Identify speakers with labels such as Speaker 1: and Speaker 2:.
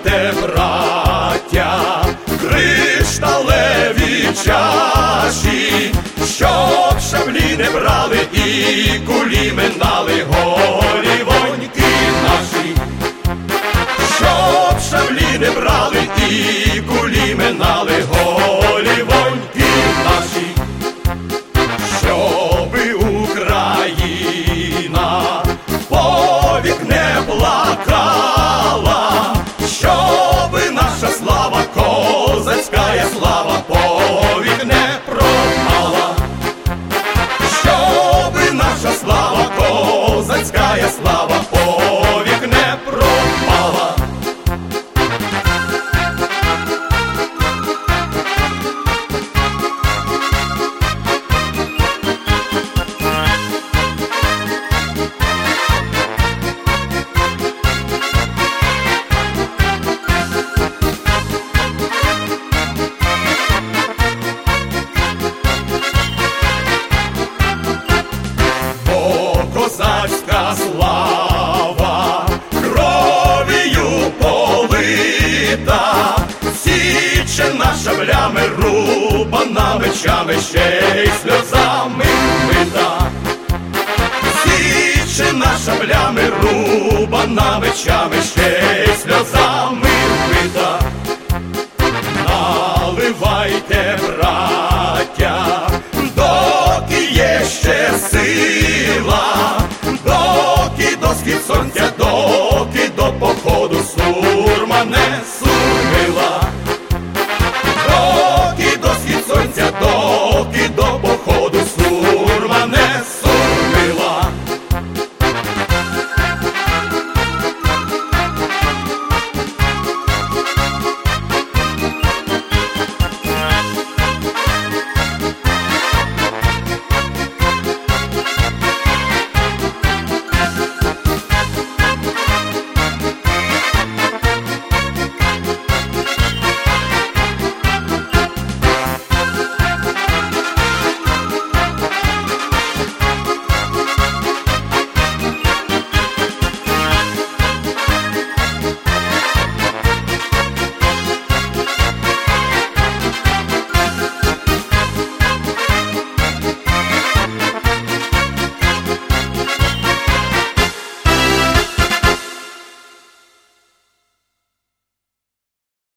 Speaker 1: наливайте, браття, кришталеві чаші, щоб шаблі не брали і кулі минали голівоньки наші, щоб шаблі не брали і кулі минали голівоньки наші, щоби Україна повік не плакала, щоби наша слава, козацька слава, повік не пропала, щоби наша слава, козацька слава, повік не пропала. Козацька слава кров'ю полита, січена шаблями, рубана мечами, ще й сльозами вмита. Січена шаблями, рубана мечами, ще й сльозами вмита. Наливайте, браття, доки є ще сила, доки до схід сонця, доки до покою